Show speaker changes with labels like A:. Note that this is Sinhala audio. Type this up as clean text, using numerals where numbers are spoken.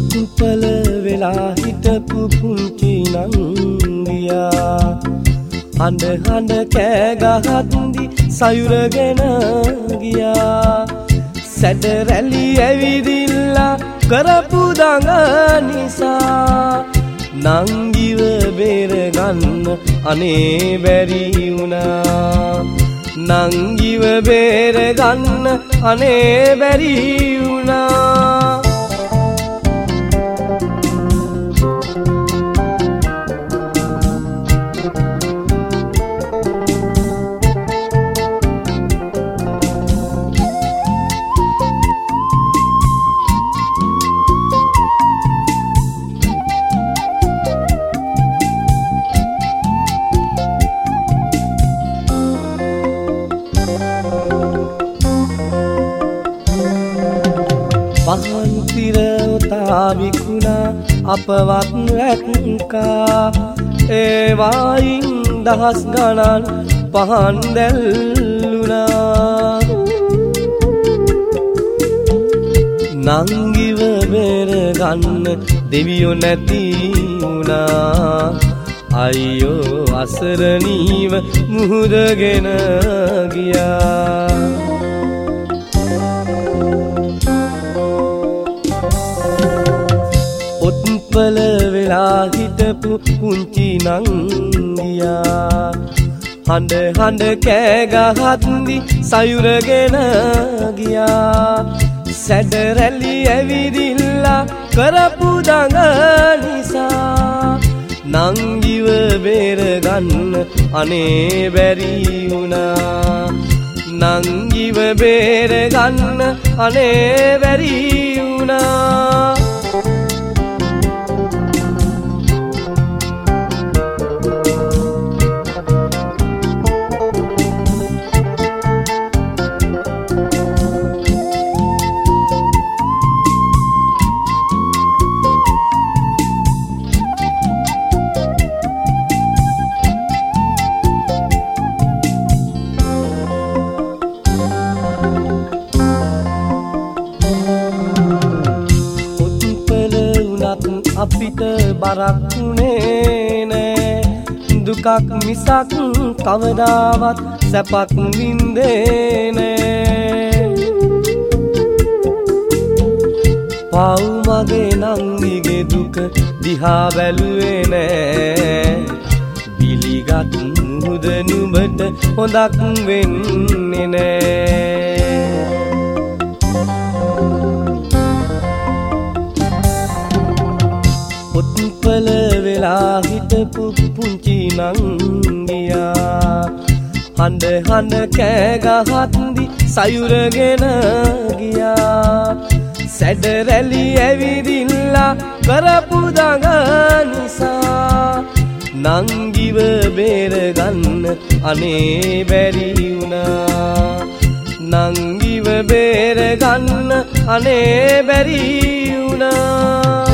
A: උත්පල වෙලා හිටපු පුංචි නංගියා හඬ හඬ කෑ ගහද්දි සයුරගෙන ගියා සැඩ රැලි ඇවිදිලා කරපු දඟ නිසා නංගිව බේරගන්න අනේ බැරි වුණා නංගිව බේරගන්න අනේ බැරි වුණා පහන් තිරවතා විකුණා අපවත් රැක්කා ඒ වයින් දහස් ගණන් පහන් දැල්ලුණා නංගිව බේරගන්න දෙවියෝ නැති වුණා අයියෝ අසරණීව මුහුදගෙන ගියා උත්පල වෙලා හිටපු පුංචි නංගියා හඬ හඬ කෑ ගහද්දි සයුරගෙන ගියා සැඩ රැලි ඇවිදිලා කරපු දඟ නිසා නංගිව බේරගන්න අනේ බැරි වුණා නංගිව බේරගන්න අනේ බැරි වුණා අපිට බරක් වුණේ නෑ දුකක් මිසක් කවදාවත් සැපක් වින්දේ නෑ පව් මගේ නංගිගේ දුක දිහා බැලුවේ නෑ බිලිගත් මුහුද නුඹට හොඳක් වෙන්නේ නෑ උත්පල වෙලා හිටපු පුංචි නංගියා හඬ හඬ කෑ ගහද්දි සයුරගෙන ගියා සැඩ රැලි ඇවිදිලා කරපු දඟ නිසා නංගිව බේරගන්න අනේ බැරි වුණා නංගිව බේරගන්න අනේ බැරි වුණා